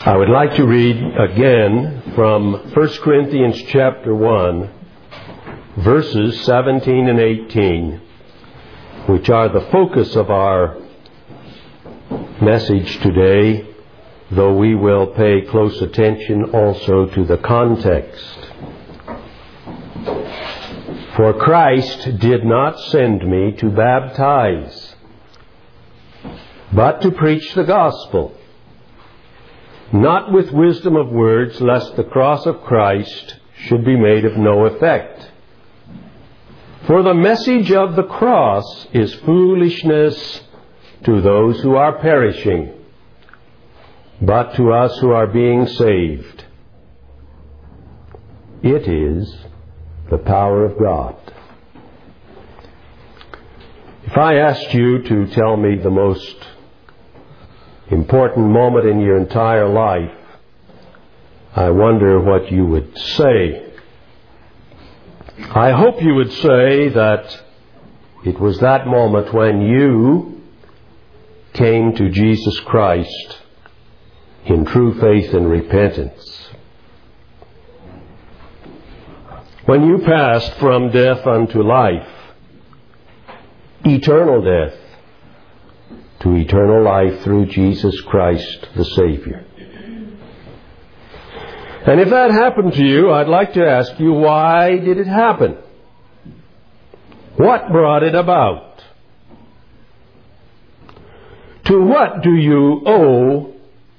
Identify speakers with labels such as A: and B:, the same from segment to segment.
A: I would like to read again from 1 Corinthians chapter 1, verses 17 and 18, which are the focus of our message today, though we will pay close attention also to the context. For Christ did not send me to baptize, but to preach the gospel, not with wisdom of words, lest the cross of Christ should be made of no effect. For the message of the cross is foolishness to those who are perishing, but to us who are being saved, it is the power of God. If I asked you to tell me the most important moment in your entire life, I wonder what you would say. I hope you would say that it was that moment when you came to Jesus Christ in true faith and repentance. When you passed from death unto life, eternal death, to eternal life through Jesus Christ the Savior. And if that happened to you, I'd like to ask you, why did it happen? What brought it about? To what do you owe,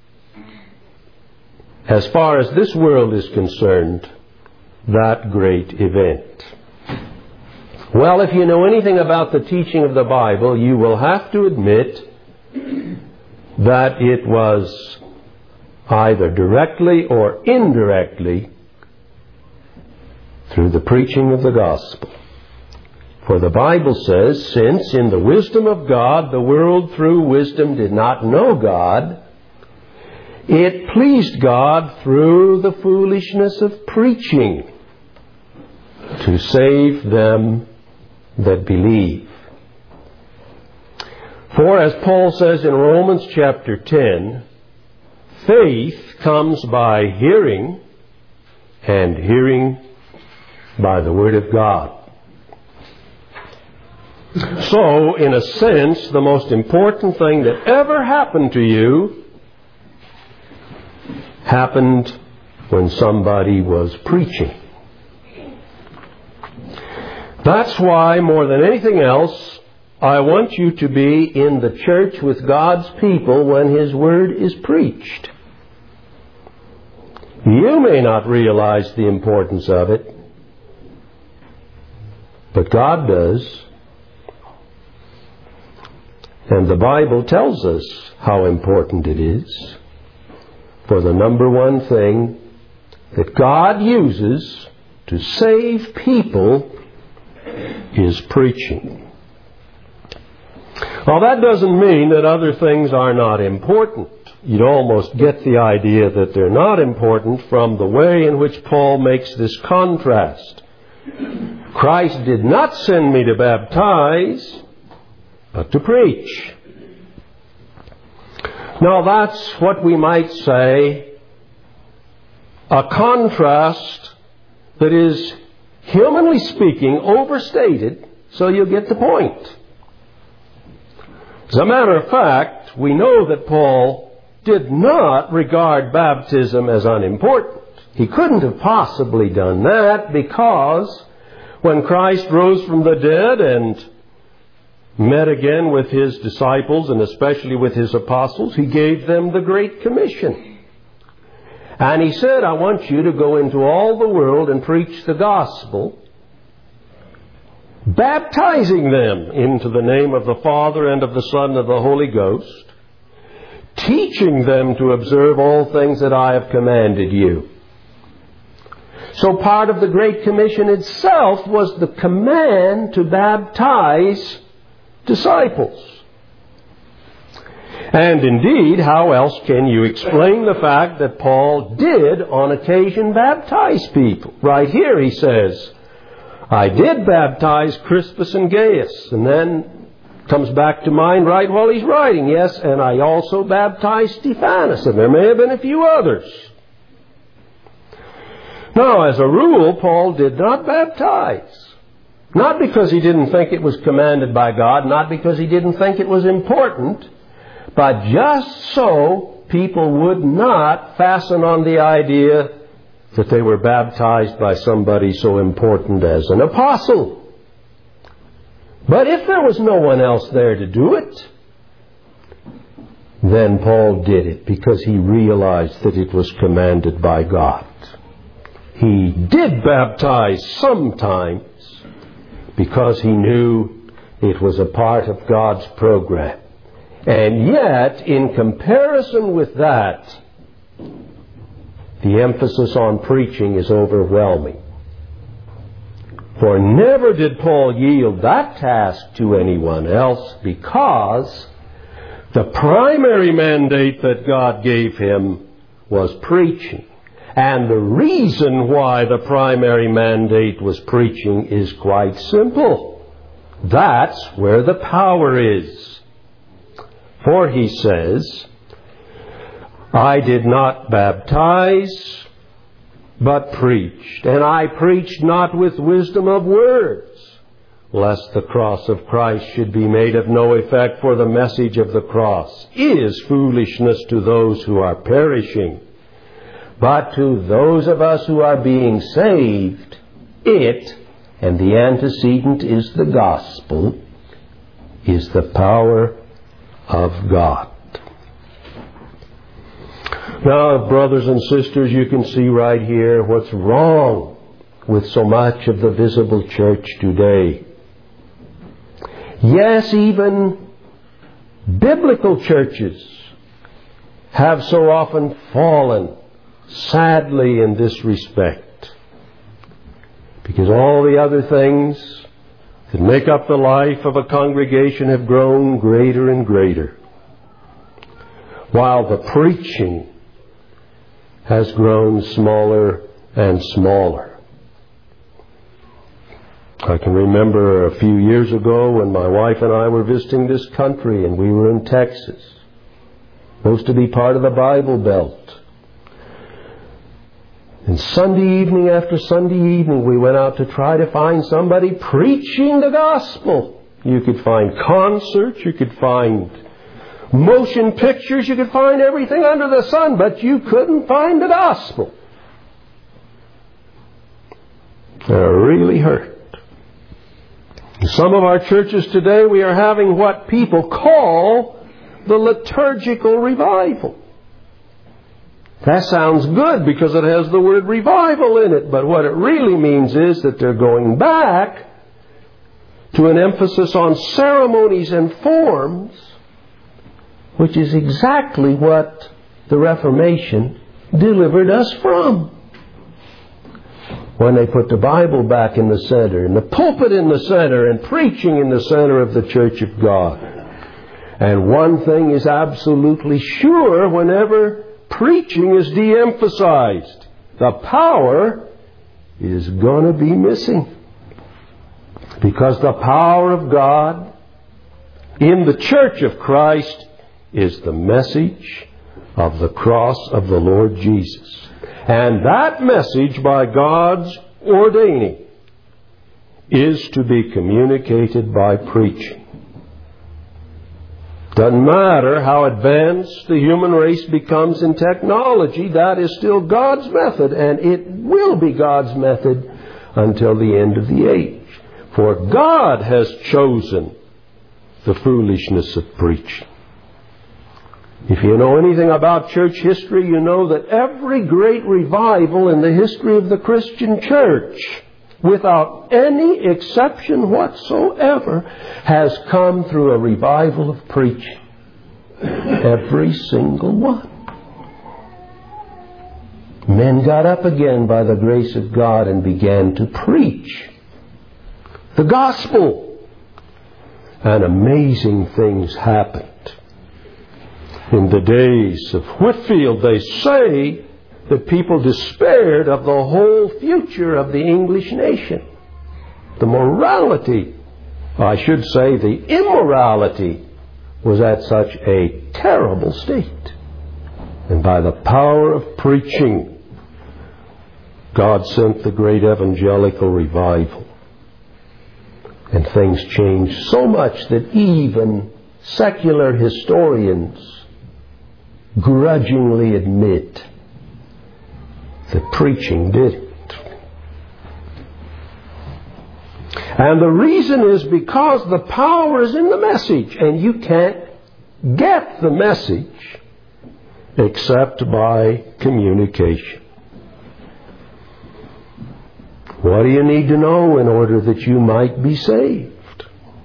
A: as far as this world is concerned, that great event? Well, if you know anything about the teaching of the Bible, you will have to admit that it was either directly or indirectly through the preaching of the gospel. For the Bible says, since in the wisdom of God the world through wisdom did not know God, it pleased God through the foolishness of preaching to save them that believe. For as Paul says in Romans chapter 10, faith comes by hearing, and hearing by the Word of God. So, in a sense, the most important thing that ever happened to you happened when somebody was preaching. That's why, more than anything else, I want you to be in the church with God's people when His Word is preached. You may not realize the importance of it, but God does. And the Bible tells us how important it is. For the number one thing that God uses to save people is preaching. Now, that doesn't mean that other things are not important. You'd almost get the idea that they're not important from the way in which Paul makes this contrast. Christ did not send me to baptize, but to preach. Now, that's what we might say a contrast that is, humanly speaking, overstated, so you'll get the point. As a matter of fact, we know that Paul did not regard baptism as unimportant. He couldn't have possibly done that, because when Christ rose from the dead and met again with His disciples, and especially with His apostles, He gave them the Great Commission. And He said, I want you to go into all the world and preach the gospel, baptizing them into the name of the Father and of the Son and of the Holy Ghost, teaching them to observe all things that I have commanded you. So part of the Great Commission itself was the command to baptize disciples. And indeed, how else can you explain the fact that Paul did on occasion baptize people? Right here he says, I did baptize Crispus and Gaius. And then Comes back to mind right while he's writing. Yes, and I also baptized Stephanus, and there may have been a few others. Now, as a rule, Paul did not baptize. Not because he didn't think it was commanded by God, not because he didn't think it was important, but just so people would not fasten on the idea that they were baptized by somebody so important as an apostle. But if there was no one else there to do it, then Paul did it because he realized that it was commanded by God. He did baptize sometimes because he knew it was a part of God's program. And yet, in comparison with that, the emphasis on preaching is overwhelming. For never did Paul yield that task to anyone else, because the primary mandate that God gave him was preaching. And the reason why the primary mandate was preaching is quite simple. That's where the power is. For he says, I did not baptize, but preached. And I preached not with wisdom of words, lest the cross of Christ should be made of no effect, for the message of the cross is foolishness to those who are perishing. But to those of us who are being saved, it, and the antecedent is the gospel, is the power of God. Now, brothers and sisters, you can see right here what's wrong with so much of the visible church today. Yes, even biblical churches have so often fallen sadly in this respect, because all the other things that make up the life of a congregation have grown greater and greater, while the preaching has grown smaller and smaller. I can remember a few years ago when my wife and I were visiting this country, and we were in Texas, supposed to be part of the Bible Belt. And Sunday evening after Sunday evening, we went out to try to find somebody preaching the gospel. You could find concerts, you could find motion pictures, you could find everything under the sun, but you couldn't find the gospel. It really hurt. In some of our churches today, we are having what people call the liturgical revival. That sounds good because it has the word revival in it, but what it really means is that they're going back to an emphasis on ceremonies and forms, which is exactly what the Reformation delivered us from. When they put the Bible back in the center, and the pulpit in the center, and preaching in the center of the Church of God. And one thing is absolutely sure whenever preaching is de-emphasized, the power is going to be missing. Because the power of God in the Church of Christ is the message of the cross of the Lord Jesus. And that message, by God's ordaining, is to be communicated by preaching. Doesn't matter how advanced the human race becomes in technology, that is still God's method, and it will be God's method until the end of the age. For God has chosen the foolishness of preaching. If you know anything about church history, you know that every great revival in the history of the Christian church, without any exception whatsoever, has come through a revival of preaching. Every single one. Men got up again by the grace of God and began to preach the gospel. And amazing things happened. In the days of Whitefield, they say that people despaired of the whole future of the English nation. The morality I should say the immorality was at such a terrible state. And by the power of preaching, God sent the great evangelical revival. And things changed so much that even secular historians grudgingly admit that preaching did it. And the reason is because the power is in the message, and you can't get the message except by communication. What do you need to know in order that you might be saved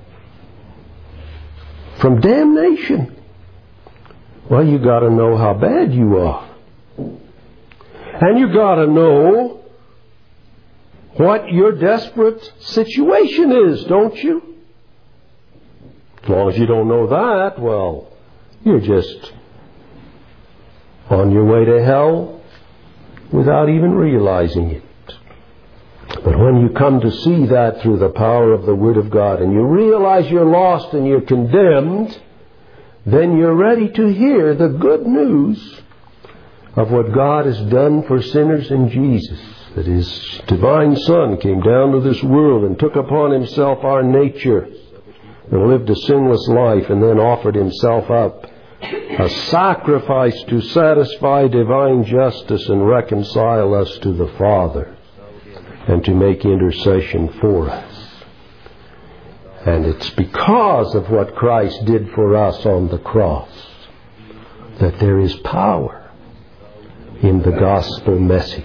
A: from damnation? Well, you got to know how bad you are. And you got to know what your desperate situation is, don't you? As long as you don't know that, well, you're just on your way to hell without even realizing it. But when you come to see that through the power of the Word of God, and you realize you're lost and you're condemned, then you're ready to hear the good news of what God has done for sinners in Jesus. That His divine Son came down to this world and took upon Himself our nature and lived a sinless life, and then offered Himself up, a sacrifice to satisfy divine justice and reconcile us to the Father, and to make intercession for us. And it's because of what Christ did for us on the cross that there is power in the gospel message.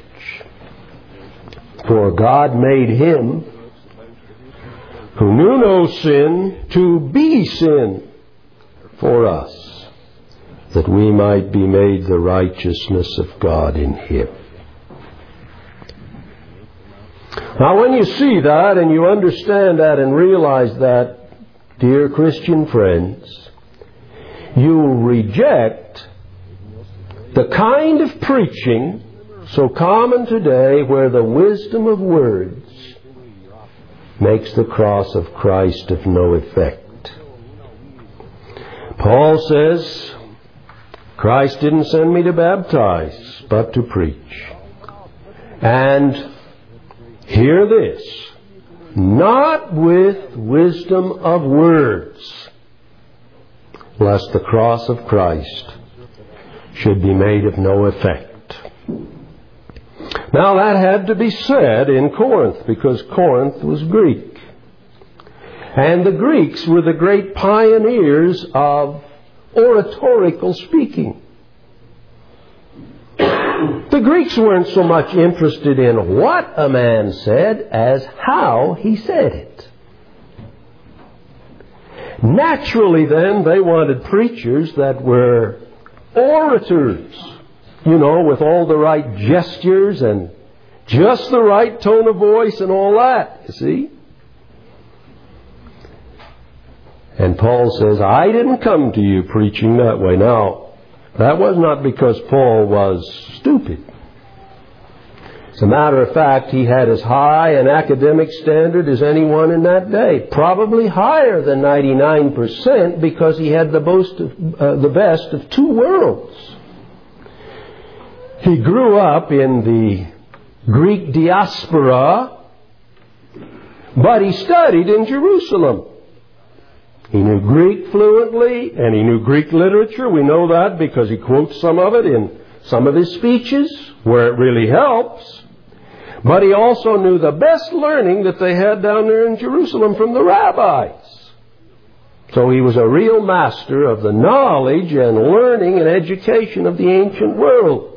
A: For God made Him who knew no sin to be sin for us, that we might be made the righteousness of God in Him. Now, when you see that and you understand that and realize that, dear Christian friends, you will reject the kind of preaching so common today where the wisdom of words makes the cross of Christ of no effect. Paul says, Christ didn't send me to baptize, but to preach. And hear this, not with wisdom of words, lest the cross of Christ should be made of no effect. Now that had to be said in Corinth, because Corinth was Greek. And the Greeks were the great pioneers of oratorical speaking. The Greeks weren't so much interested in what a man said as how he said it. Naturally, then, they wanted preachers that were orators, with all the right gestures and just the right tone of voice and all that, you see. And Paul says, I didn't come to you preaching that way. Now, that was not because Paul was stupid. As a matter of fact, he had as high an academic standard as anyone in that day. Probably higher than 99%, because he had the best of two worlds. He grew up in the Greek diaspora, but he studied in Jerusalem. He knew Greek fluently, and he knew Greek literature. We know that because he quotes some of it in some of his speeches, where it really helps. But he also knew the best learning that they had down there in Jerusalem from the rabbis. So he was a real master of the knowledge and learning and education of the ancient world.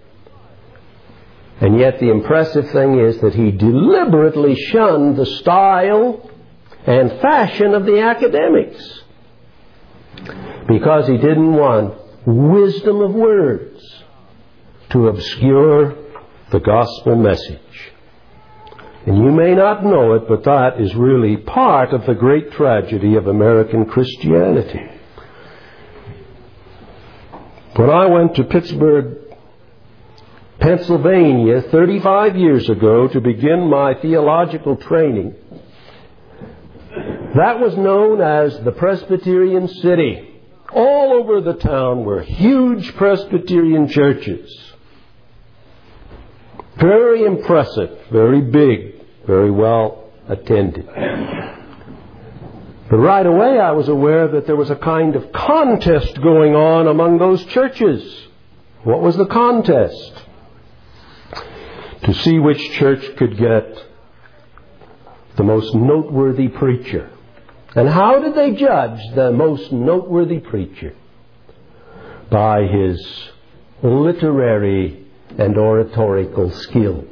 A: And yet the impressive thing is that he deliberately shunned the style and fashion of the academics, because he didn't want wisdom of words to obscure the gospel message. And you may not know it, but that is really part of the great tragedy of American Christianity. When I went to Pittsburgh, Pennsylvania, 35 years ago to begin my theological training, That was known as the Presbyterian City. All over the town were huge Presbyterian churches. Very impressive, very big, very well attended. But right away I was aware that there was a kind of contest going on among those churches. What was the contest? To see which church could get the most noteworthy preacher. And how did they judge the most noteworthy preacher? By his literary and oratorical skills.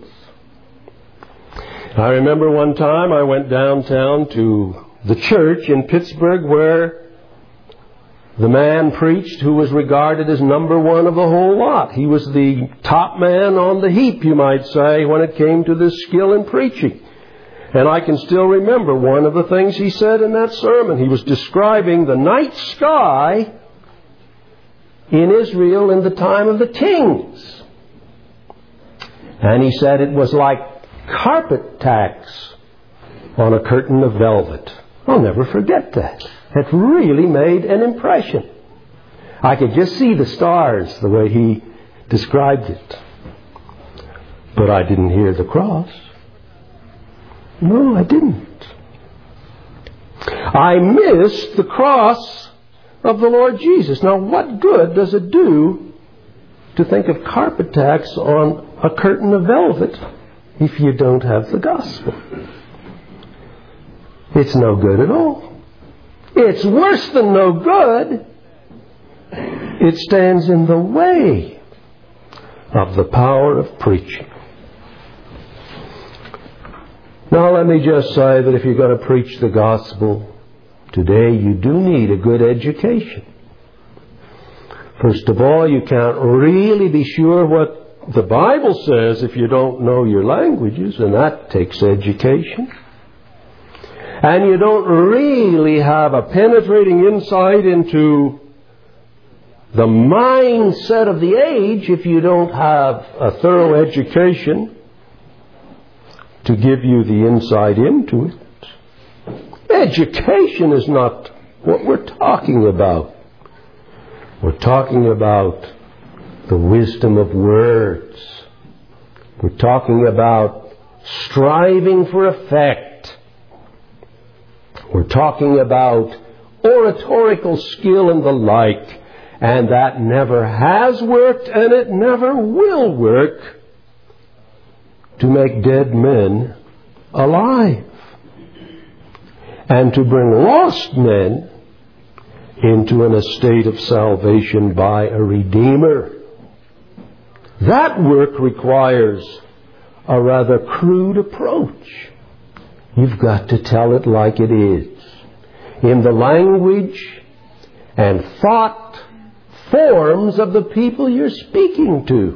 A: I remember one time I went downtown to the church in Pittsburgh where the man preached who was regarded as number one of the whole lot. He was the top man on the heap, you might say, when it came to this skill in preaching. And I can still remember one of the things he said in that sermon. He was describing the night sky in Israel in the time of the kings. And he said it was like carpet tacks on a curtain of velvet. I'll never forget that. It really made an impression. I could just see the stars the way he described it. But I didn't hear the cross. No, I didn't. I missed the cross of the Lord Jesus. Now, what good does it do to think of carpet tacks on a curtain of velvet if you don't have the gospel? It's no good at all. It's worse than no good. It stands in the way of the power of preaching. Now let me just say that if you're going to preach the gospel today, you do need a good education. First of all, you can't really be sure what the Bible says if you don't know your languages, and that takes education. And you don't really have a penetrating insight into the mindset of the age if you don't have a thorough education to give you the insight into it. Education is not what we're talking about. We're talking about the wisdom of words. We're talking about striving for effect. We're talking about oratorical skill and the like. And that never has worked and it never will work to make dead men alive and to bring lost men into an estate of salvation by a Redeemer. That work requires a rather crude approach. You've got to tell it like it is, in the language and thought forms of the people you're speaking to,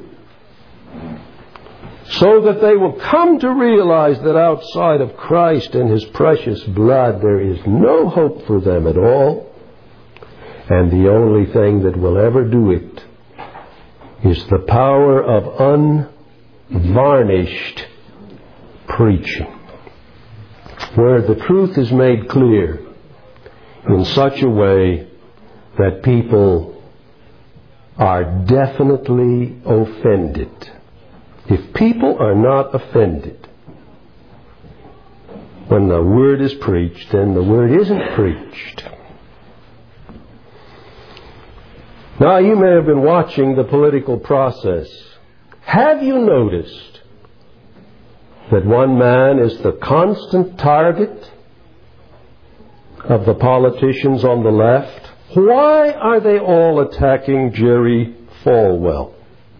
A: so that they will come to realize that outside of Christ and His precious blood there is no hope for them at all, and the only thing that will ever do it is the power of unvarnished preaching, where the truth is made clear in such a way that people are definitely offended. If people are not offended when the Word is preached, then the Word isn't preached. Now, you may have been watching the political process. Have you noticed that one man is the constant target of the politicians on the left? Why are they all attacking Jerry Falwell?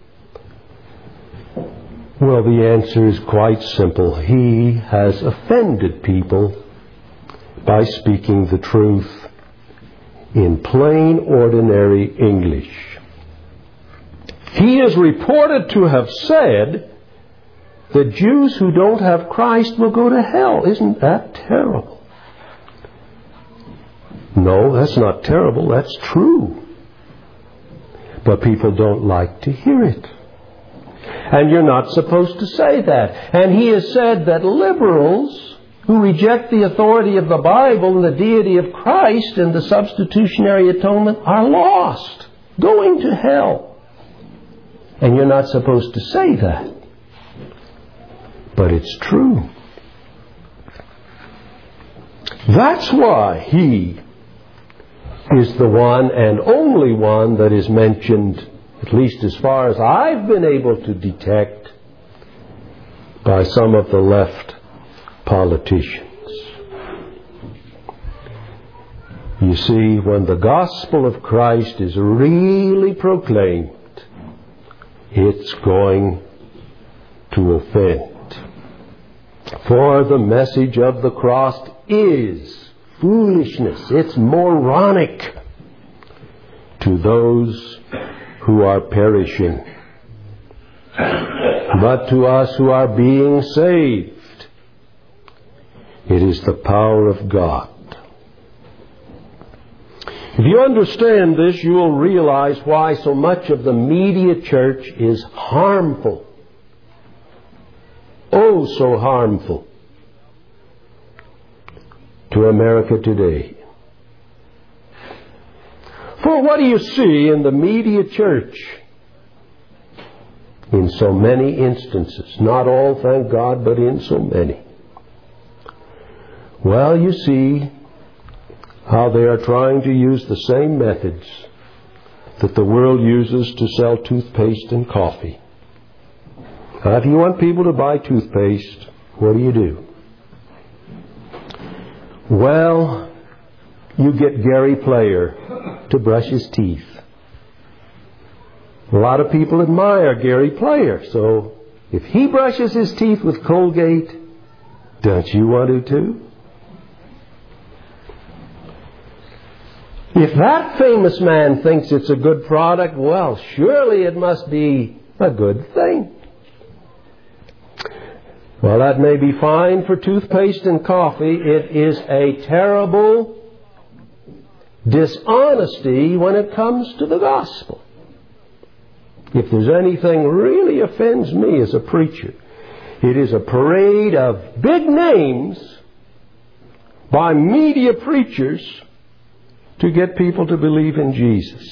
A: Well, the answer is quite simple. He has offended people by speaking the truth in plain, ordinary English. He is reported to have said that Jews who don't have Christ will go to hell. Isn't that terrible? No, that's not terrible. That's true. But people don't like to hear it. And you're not supposed to say that. And he has said that liberals who reject the authority of the Bible and the deity of Christ and the substitutionary atonement are lost, going to hell. And you're not supposed to say that. But it's true. That's why He is the one and only one that is mentioned, at least as far as I've been able to detect, by some of the left politicians. You see, when the gospel of Christ is really proclaimed, it's going to offend. For the message of the cross is foolishness. It's moronic to those who are perishing. But to us who are being saved, it is the power of God. If you understand this, you will realize why so much of the media church is harmful. Oh, so harmful to America today. For what do you see in the media church? In so many instances. Not all, thank God, but in so many. Well, you see how they are trying to use the same methods that the world uses to sell toothpaste and coffee. Now, if you want people to buy toothpaste, what do? Well, you get Gary Player to brush his teeth. A lot of people admire Gary Player, so if he brushes his teeth with Colgate, don't you want to too? If that famous man thinks it's a good product, well, surely it must be a good thing. Well, that may be fine for toothpaste and coffee. It is a terrible dishonesty when it comes to the gospel. If there's anything really offends me as a preacher, it is a parade of big names by media preachers to get people to believe in Jesus.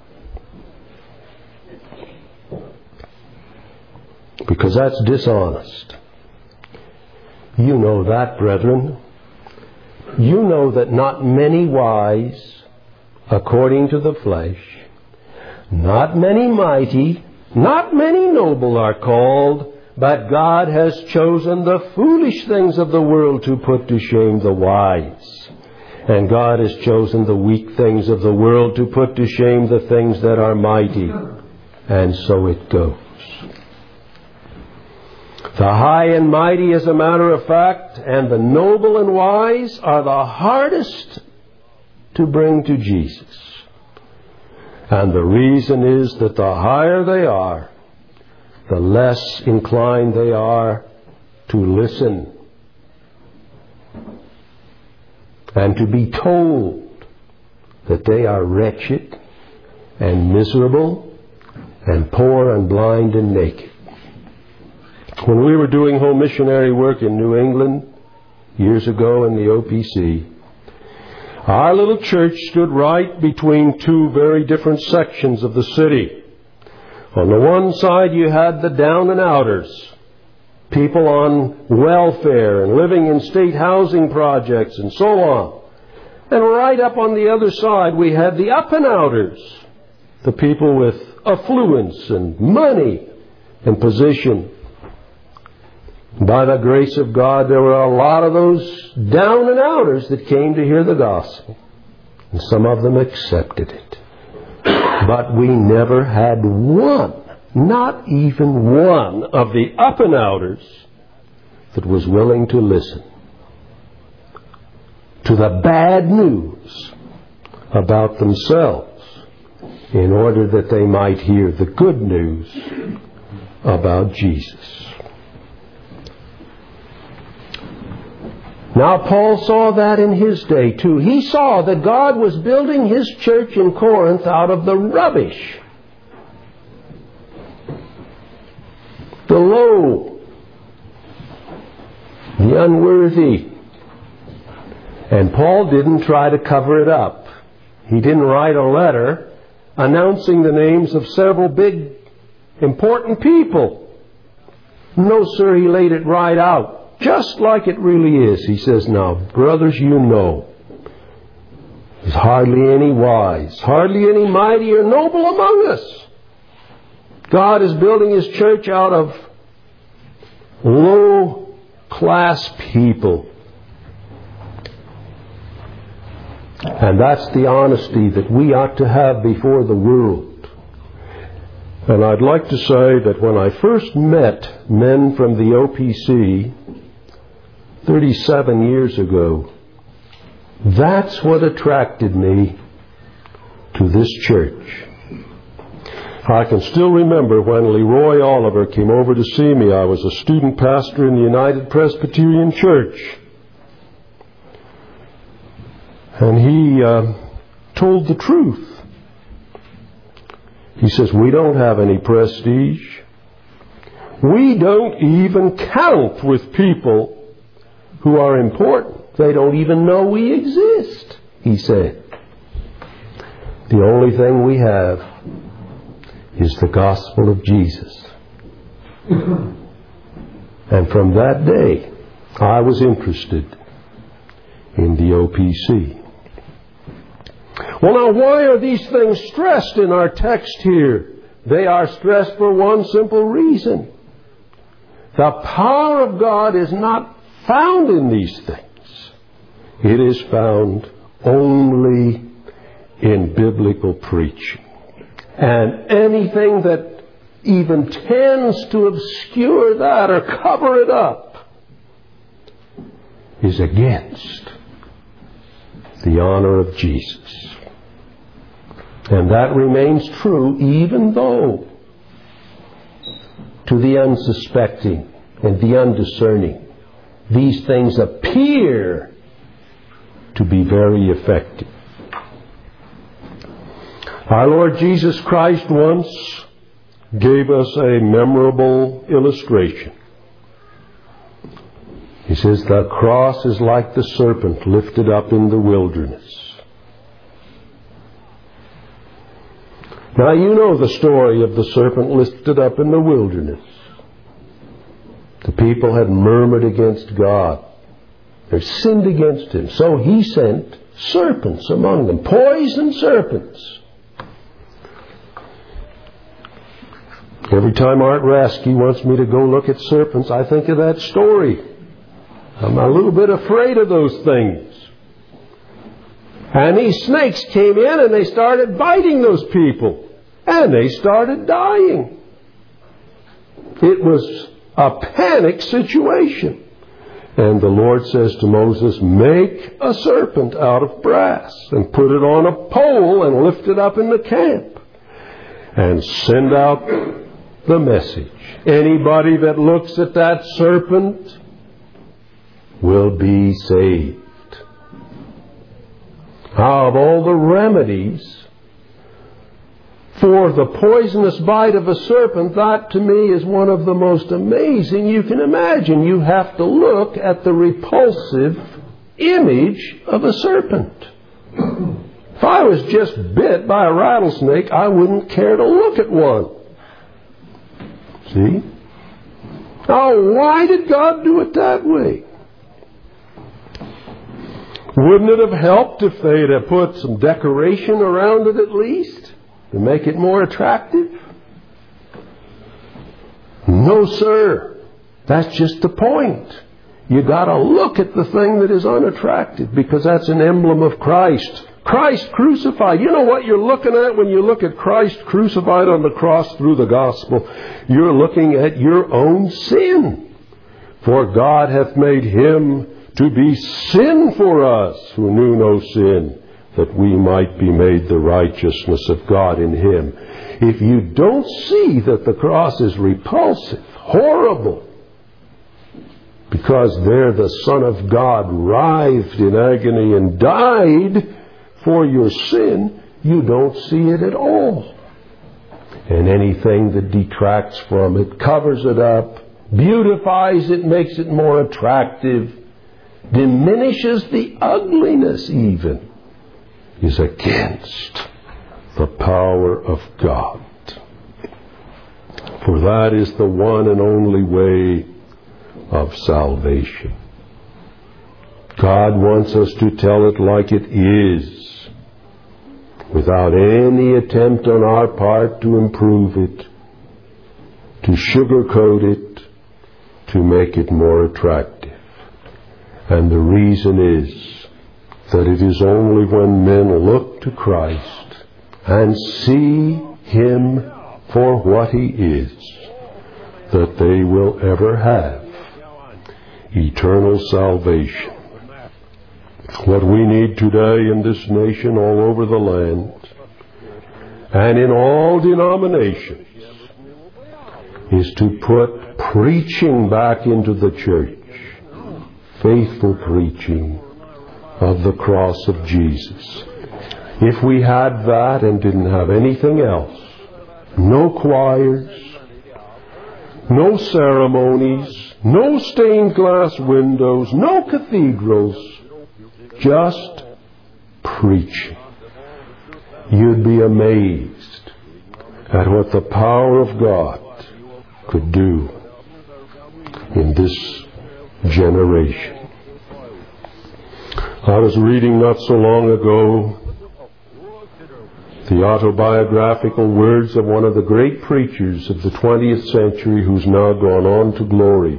A: Because that's dishonest. You know that, brethren. You know that not many wise, according to the flesh, not many mighty, not many noble are called, but God has chosen the foolish things of the world to put to shame the wise. And God has chosen the weak things of the world to put to shame the things that are mighty. And so it goes. The high and mighty, as a matter of fact, and the noble and wise are the hardest to bring to Jesus. And the reason is that the higher they are, the less inclined they are to listen and to be told that they are wretched and miserable and poor and blind and naked. When we were doing home missionary work in New England years ago in the OPC, our little church stood right between two very different sections of the city. On the one side you had the down and outers, people on welfare and living in state housing projects and so on. And right up on the other side we had the up and outers, the people with affluence and money and position. By the grace of God, there were a lot of those down and outers that came to hear the gospel. And some of them accepted it. But we never had one, not even one, of the up and outers that was willing to listen to the bad news about themselves in order that they might hear the good news about Jesus. Now, Paul saw that in his day, too. He saw that God was building his church in Corinth out of the rubbish, the low, the unworthy, And Paul didn't try to cover it up. He didn't write a letter announcing the names of several big, important people. No, sir, he laid it right out, just like it really is. He says, now, brothers, you know, there's hardly any wise, hardly any mighty or noble among us. God is building His church out of low-class people. And that's the honesty that we ought to have before the world. And I'd like to say that when I first met men from the OPC 37 years ago, that's what attracted me to this church. I can still remember when Leroy Oliver came over to see me. I was a student pastor in the United Presbyterian Church. And he told the truth. He says, we don't have any prestige. We don't even count with people who are important. They don't even know we exist, he said. The only thing we have is the gospel of Jesus. And from that day, I was interested in the OPC. Well, now, why are these things stressed in our text here? They are stressed for one simple reason. The power of God is not found in these things. It is found only in biblical preaching. And anything that even tends to obscure that or cover it up is against the honor of Jesus. And that remains true even though to the unsuspecting and the undiscerning, these things appear to be very effective. Our Lord Jesus Christ once gave us a memorable illustration. He says, the cross is like the serpent lifted up in the wilderness. Now you know the story of the serpent lifted up in the wilderness. The people had murmured against God. They sinned against Him. So He sent serpents among them, poison serpents. Every time Art Rasky wants me to go look at serpents, I think of that story. I'm a little bit afraid of those things. And these snakes came in and they started biting those people. And they started dying. It was a panic situation. And the Lord says to Moses, make a serpent out of brass and put it on a pole and lift it up in the camp. And send out the message. Anybody that looks at that serpent will be saved. Now, of all the remedies for the poisonous bite of a serpent, that to me is one of the most amazing you can imagine. You have to look at the repulsive image of a serpent. If I was just bit by a rattlesnake, I wouldn't care to look at one. See? Now, why did God do it that way? Wouldn't it have helped if they'd have put some decoration around it at least to make it more attractive? No, sir. That's just the point. You got to look at the thing that is unattractive because that's an emblem of Christ. Christ crucified. You know what you're looking at when you look at Christ crucified on the cross through the gospel? You're looking at your own sin. For God hath made Him to be sin for us who knew no sin, that we might be made the righteousness of God in Him. If you don't see that the cross is repulsive, horrible, because there the Son of God writhed in agony and died for your sin, you don't see it at all. And anything that detracts from it, covers it up, beautifies it, makes it more attractive, diminishes the ugliness even, is against the power of God. For that is the one and only way of salvation. God wants us to tell it like it is, without any attempt on our part to improve it, to sugarcoat it, to make it more attractive. And the reason is that it is only when men look to Christ and see Him for what He is that they will ever have eternal salvation. What we need today in this nation, all over the land, and in all denominations, is to put preaching back into the church, faithful preaching of the cross of Jesus. If we had that and didn't have anything else, no choirs, no ceremonies, no stained glass windows, no cathedrals, just preaching, you'd be amazed at what the power of God could do in this generation. I was reading not so long ago the autobiographical words of one of the great preachers of the 20th century who's now gone on to glory.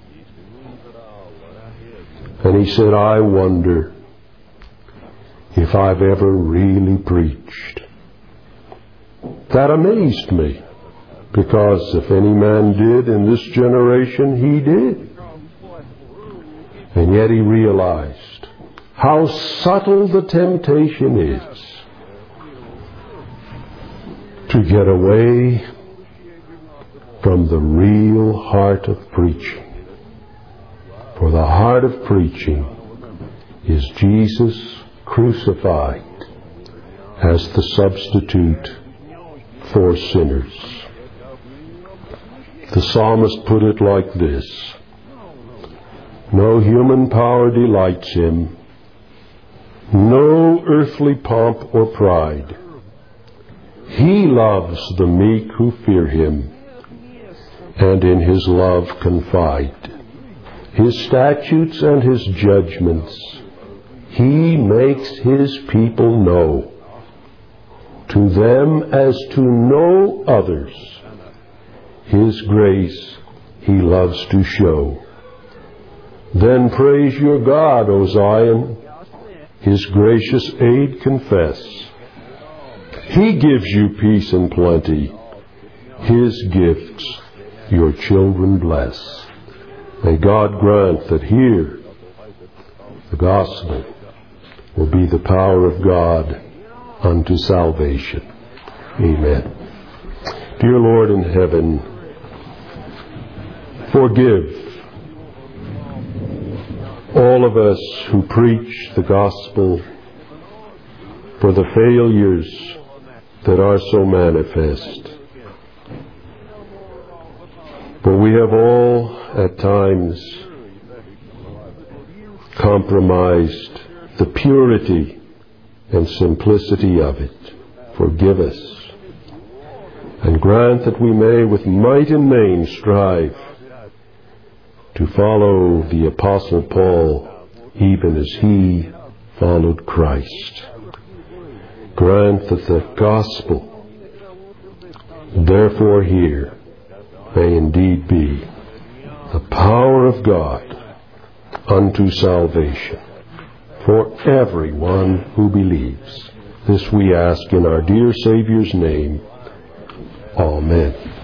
A: And he said, I wonder if I've ever really preached. That amazed me, because if any man did in this generation, he did. And yet he realized how subtle the temptation is to get away from the real heart of preaching. For the heart of preaching is Jesus crucified as the substitute for sinners. The psalmist put it like this: no human power delights him, no earthly pomp or pride. He loves the meek who fear him, and in his love confide. His statutes and his judgments he makes his people know. To them as to no others, his grace he loves to show. Then praise your God, O Zion, his gracious aid confess. He gives you peace and plenty. His gifts your children bless. May God grant that here the gospel will be the power of God unto salvation. Amen. Dear Lord in heaven, forgive all of us who preach the gospel for the failures that are so manifest. For we have all at times compromised the purity and simplicity of it. Forgive us, and grant that we may with might and main strive to follow the Apostle Paul even as he followed Christ. Grant that the gospel, therefore here, may indeed be the power of God unto salvation for everyone who believes. This we ask in our dear Savior's name. Amen.